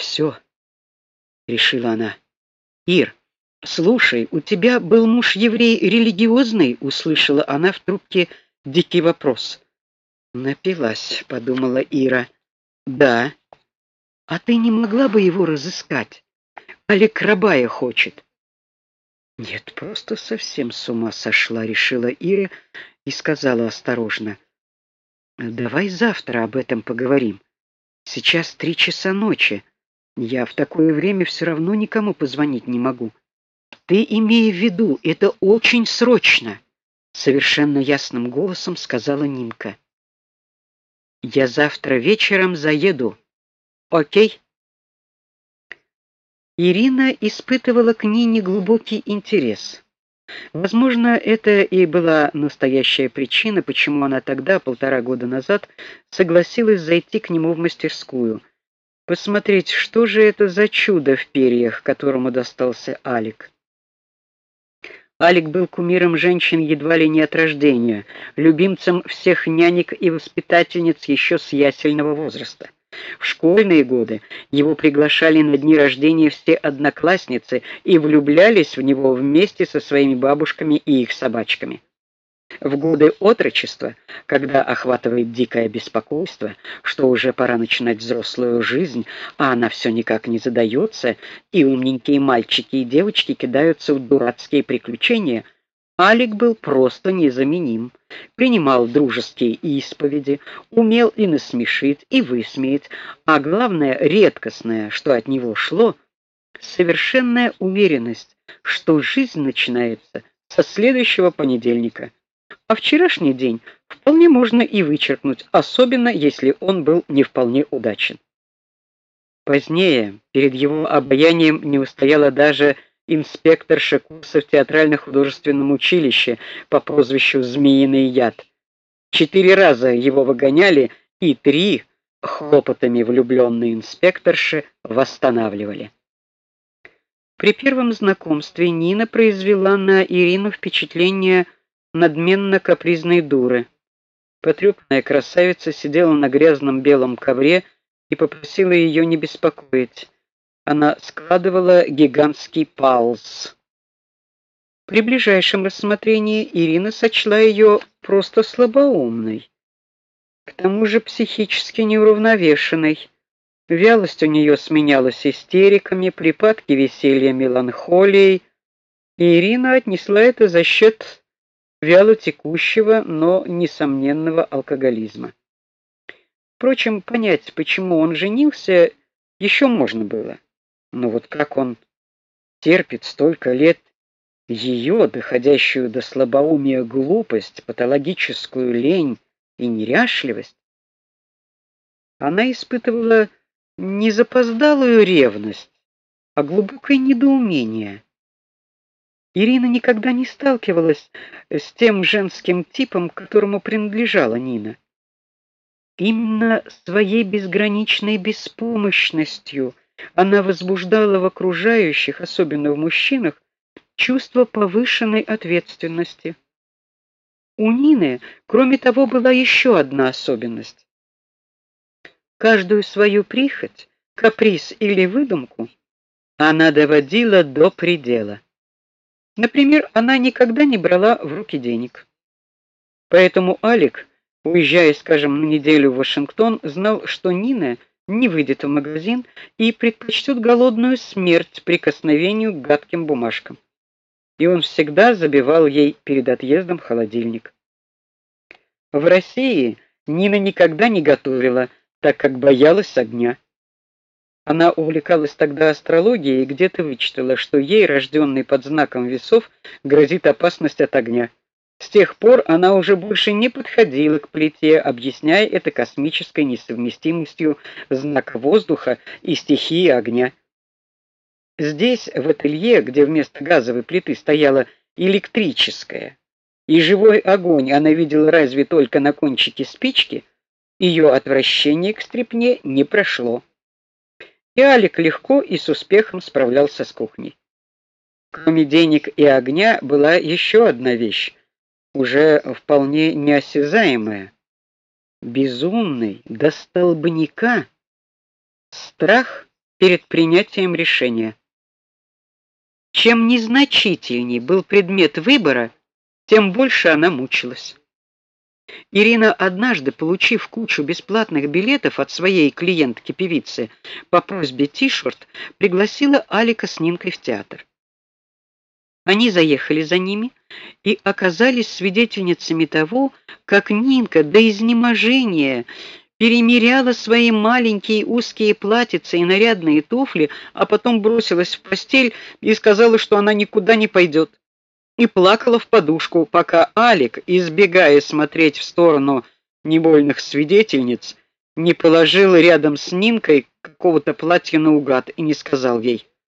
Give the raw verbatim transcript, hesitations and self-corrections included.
Все, решила она. Ир, слушай, у тебя был муж еврей религиозный, услышала она в трубке дикий вопрос. Напилась, подумала Ира. Да. А ты не могла бы его разыскать? Олег Рабая хочет. Нет, просто совсем с ума сошла, решила Ира и сказала осторожно: давай завтра об этом поговорим. Сейчас три часа ночи. Я в такое время все равно никому позвонить не могу. Ты имей в виду, это очень срочно, совершенно ясным голосом сказала Нинка. Я завтра вечером заеду. О'кей? Ирина испытывала к Нине глубокий интерес. Возможно, это и была настоящая причина, почему она тогда, полтора года назад, согласилась зайти к нему в мастерскую, посмотреть, что же это за чудо в перьях, которому достался Алик. Алик был кумиром женщин едва ли не от рождения, любимцем всех нянек и воспитательниц еще с ясельного возраста. В школьные годы его приглашали на дни рождения все одноклассницы и влюблялись в него вместе со своими бабушками и их собачками. В годы отрочества, когда охватывает дикое беспокойство, что уже пора начинать взрослую жизнь, а она все никак не задается, и умненькие мальчики и девочки кидаются в дурацкие приключения, Алик был просто незаменим. Принимал дружеские исповеди, умел и насмешить, и высмеять, а главное, редкостное, что от него шло, совершенная уверенность, что жизнь начинается со следующего понедельника. А вчерашний день вполне можно и вычеркнуть, особенно если он был не вполне удачен. Позднее перед его обаянием не устояла даже инспекторша курсов театрально-художественном училище по прозвищу Змеиный яд. Четыре раза его выгоняли, и три хлопотами влюбленные инспекторши восстанавливали. При первом знакомстве Нина произвела на Ирину впечатление надменно-капризной дуры. Потрёпанная красавица сидела на грязном белом ковре и попросила ее не беспокоить. Она складывала гигантский палс. При ближайшем рассмотрении Ирина сочла ее просто слабоумной, к тому же психически неуравновешенной. Вялость у нее сменялась истериками, припадки веселья меланхолией, и Ирина отнесла это за счет вяло текущего, но несомненного алкоголизма. Впрочем, понять, почему он женился, еще можно было. Но вот как он терпит столько лет ее, доходящую до слабоумия глупость, патологическую лень и неряшливость, она испытывала не запоздалую ревность, а глубокое недоумение. Ирина никогда не сталкивалась с тем женским типом, к которому принадлежала Нина. Именно своей безграничной беспомощностью она возбуждала в окружающих, особенно в мужчинах, чувство повышенной ответственности. У Нины, кроме того, была еще одна особенность. Каждую свою прихоть, каприз или выдумку она доводила до предела. Например, она никогда не брала в руки денег. Поэтому Алик, уезжая, скажем, на неделю в Вашингтон, знал, что Нина не выйдет в магазин и предпочтет голодную смерть прикосновению к гадким бумажкам. И он всегда забивал ей перед отъездом холодильник. В России Нина никогда не готовила, так как боялась огня. Она увлекалась тогда астрологией и где-то вычитала, что ей, рожденной под знаком весов, грозит опасность от огня. С тех пор она уже больше не подходила к плите, объясняя это космической несовместимостью знака воздуха и стихии огня. Здесь, в ателье, где вместо газовой плиты стояла электрическая, и живой огонь она видела разве только на кончике спички, ее отвращение к стряпне не прошло. И Алик легко и с успехом справлялся с кухней. Кроме денег и огня была еще одна вещь, уже вполне неосязаемая, безумный до столбняка страх перед принятием решения. Чем незначительней был предмет выбора, тем больше она мучилась. Ирина, однажды, получив кучу бесплатных билетов от своей клиентки-певицы по просьбе Тишурт, пригласила Алика с Нинкой в театр. Они заехали за ними и оказались свидетельницами того, как Нинка до изнеможения перемеряла свои маленькие узкие платьица и нарядные туфли, а потом бросилась в постель и сказала, что она никуда не пойдет. И плакала в подушку, пока Алик, избегая смотреть в сторону невольных свидетельниц, не положил рядом с Нинкой какого-то платья наугад и не сказал ей: